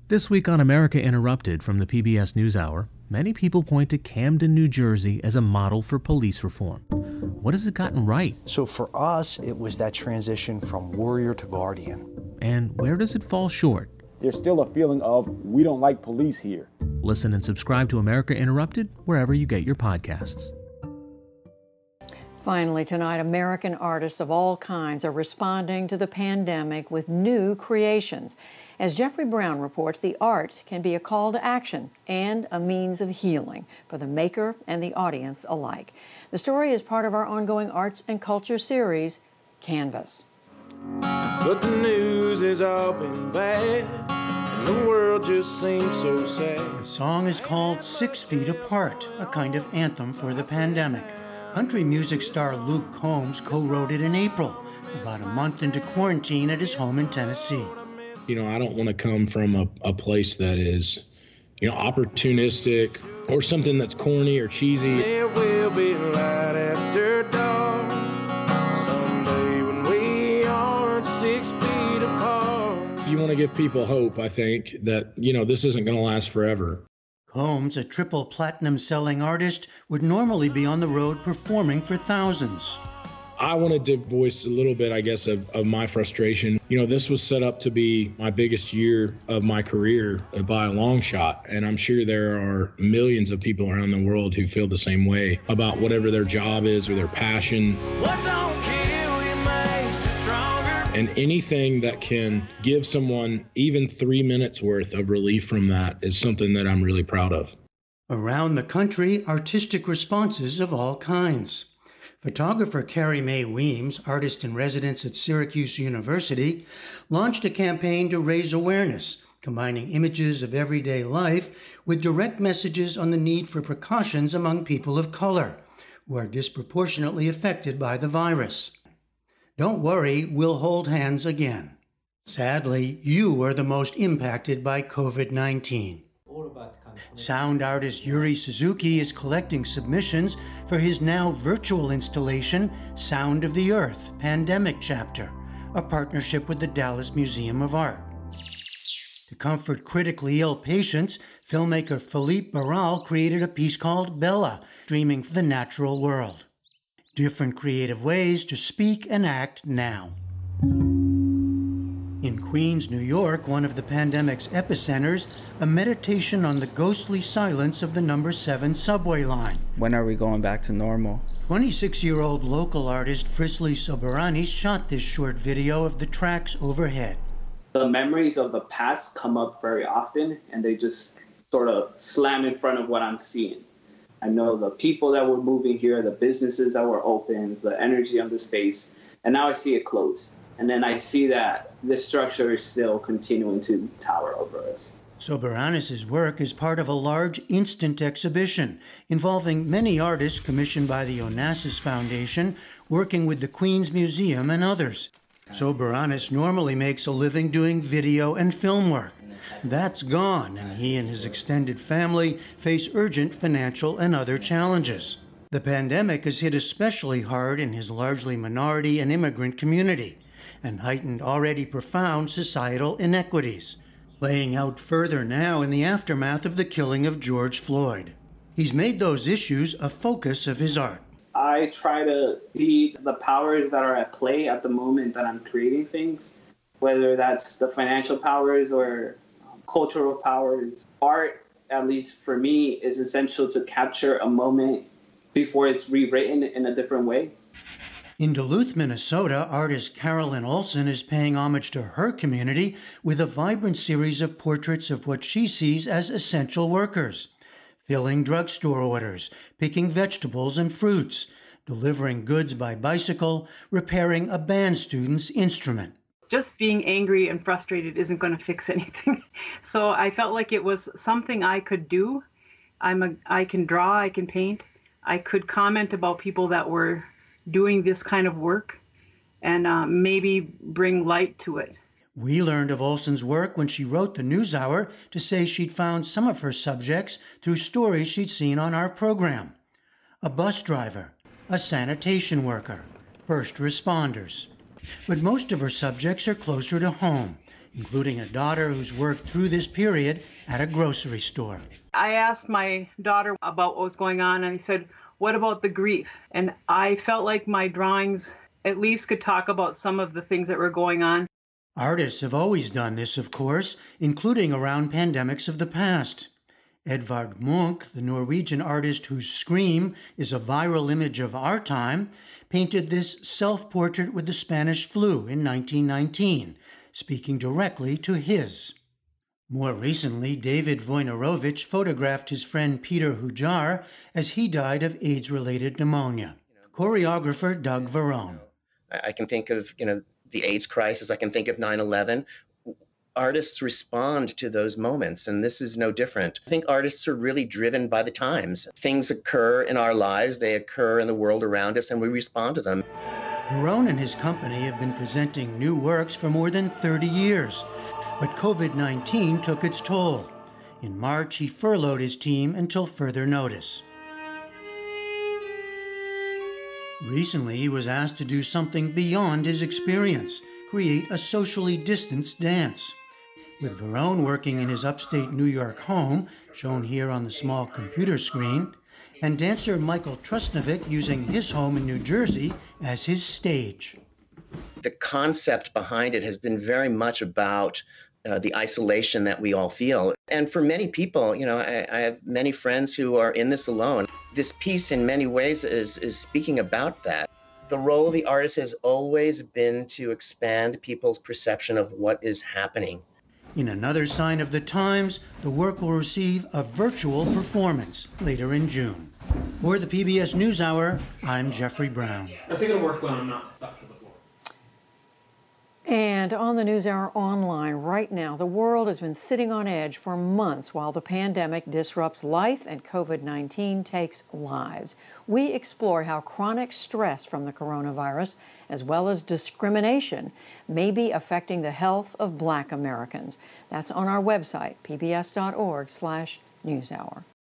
This week on America Interrupted from the PBS NewsHour, many people point to Camden, New Jersey as a model for police reform. What has it gotten right? So for us, it was that transition from warrior to guardian. And where does it fall short? There's still a feeling of, we don't like police here. Listen and subscribe to America Interrupted wherever you get your podcasts. Finally tonight, American artists of all kinds are responding to the pandemic with new creations. As Jeffrey Brown reports, the art can be a call to action and a means of healing for the maker and the audience alike. The story is part of our ongoing arts and culture series, Canvas. But the news has all been bad, and the world just seems so sad. The song is called 6 Feet Apart, a kind of anthem for the pandemic. Country music star Luke Combs co-wrote it in April, about a month into quarantine at his home in Tennessee. You know, I don't want to come from a place that is, opportunistic or something that's corny or cheesy. There will be light after dark, someday when we aren't 6 feet apart. You want to give people hope, I think, that, this isn't going to last forever. Combs, a triple platinum selling artist, would normally be on the road performing for thousands. I wanted to voice a little bit, I guess, of my frustration. This was set up to be my biggest year of my career by a long shot. And I'm sure there are millions of people around the world who feel the same way about whatever their job is or their passion. What don't kill you makes you stronger. And anything that can give someone even 3 minutes worth of relief from that is something that I'm really proud of. Around the country, artistic responses of all kinds. Photographer Carrie Mae Weems, artist in residence at Syracuse University, launched a campaign to raise awareness, combining images of everyday life with direct messages on the need for precautions among people of color, who are disproportionately affected by the virus. Don't worry, we'll hold hands again. Sadly, you are the most impacted by COVID-19. Sound artist Yuri Suzuki is collecting submissions for his now virtual installation, Sound of the Earth, Pandemic Chapter, a partnership with the Dallas Museum of Art. To comfort critically ill patients, filmmaker Philippe Barral created a piece called Bella, Dreaming for the Natural World. Different creative ways to speak and act now. In Queens, New York, one of the pandemic's epicenters, a meditation on the ghostly silence of the number 7 subway line. When are we going back to normal? 26-year-old local artist Frisley Soberani shot this short video of the tracks overhead. The memories of the past come up very often, and they just sort of slam in front of what I'm seeing. I know the people that were moving here, the businesses that were open, the energy of the space, and now I see it closed. And then I see that this structure is still continuing to tower over us. Soberanis' work is part of a large instant exhibition involving many artists commissioned by the Onassis Foundation, working with the Queens Museum and others. Soberanis normally makes a living doing video and film work. That's gone, and he and his extended family face urgent financial and other challenges. The pandemic has hit especially hard in his largely minority and immigrant community, and heightened already profound societal inequities, playing out further now in the aftermath of the killing of George Floyd. He's made those issues a focus of his art. I try to see the powers that are at play at the moment that I'm creating things, whether that's the financial powers or cultural powers. Art, at least for me, is essential to capture a moment before it's rewritten in a different way. In Duluth, Minnesota, artist Carolyn Olson is paying homage to her community with a vibrant series of portraits of what she sees as essential workers, filling drugstore orders, picking vegetables and fruits, delivering goods by bicycle, repairing a band student's instrument. Just being angry and frustrated isn't going to fix anything. So I felt like it was something I could do. I can draw, I can paint. I could comment about people that were doing this kind of work and maybe bring light to it. We learned of Olson's work when she wrote the NewsHour to say she'd found some of her subjects through stories she'd seen on our program. A bus driver, a sanitation worker, first responders. But most of her subjects are closer to home, including a daughter who's worked through this period at a grocery store. I asked my daughter about what was going on, and he said, "What about the grief?" And I felt like my drawings at least could talk about some of the things that were going on. Artists have always done this, of course, including around pandemics of the past. Edvard Munch, the Norwegian artist whose Scream is a viral image of our time, painted this self-portrait with the Spanish flu in 1919, speaking directly to his. More recently, David Wojnarowicz photographed his friend Peter Hujar as he died of AIDS-related pneumonia. Choreographer Doug Verone. I can think of, the AIDS crisis. I can think of 9/11. Artists respond to those moments, and this is no different. I think artists are really driven by the times. Things occur in our lives, they occur in the world around us, and we respond to them. Verone and his company have been presenting new works for more than 30 years, but COVID-19 took its toll. In March, he furloughed his team until further notice. Recently, he was asked to do something beyond his experience, create a socially distanced dance. With Verone working in his upstate New York home, shown here on the small computer screen, and dancer Michael Trusnovic using his home in New Jersey as his stage. The concept behind it has been very much about the isolation that we all feel. And for many people, I have many friends who are in this alone. This piece in many ways is speaking about that. The role of the artist has always been to expand people's perception of what is happening. In another sign of the times, the work will receive a virtual performance later in June. For the PBS NewsHour, I'm Jeffrey Brown. I think it'll work when I'm not stuck to the floor. And on the NewsHour online right now, the world has been sitting on edge for months while the pandemic disrupts life and COVID-19 takes lives. We explore how chronic stress from the coronavirus, as well as discrimination, may be affecting the health of Black Americans. That's on our website, pbs.org/newshour.